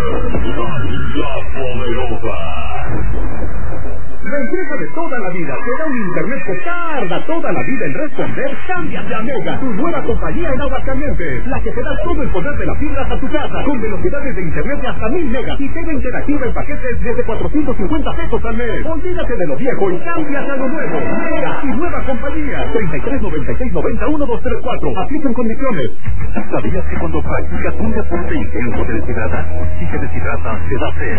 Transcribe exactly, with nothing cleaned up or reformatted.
La empresa de toda la vida te da un internet que tarda toda la vida en responder. Cámbiate a Mega, tu nueva compañía en Aguascalientes, la que te da todo el poder de la fibra hasta tu casa, con velocidades de internet de hasta mil megas y T V interactiva en paquetes desde cuatrocientos cincuenta pesos al mes. Olvídate de lo viejo y cámbiate a lo nuevo. Mega y nueva compañía. treinta y tres noventa y seis noventa uno dos tres cuatro. Aplican condiciones. ¿Sabías que cuando practicas un deporte intenso te deshidratas? Si te deshidratas, te da sed.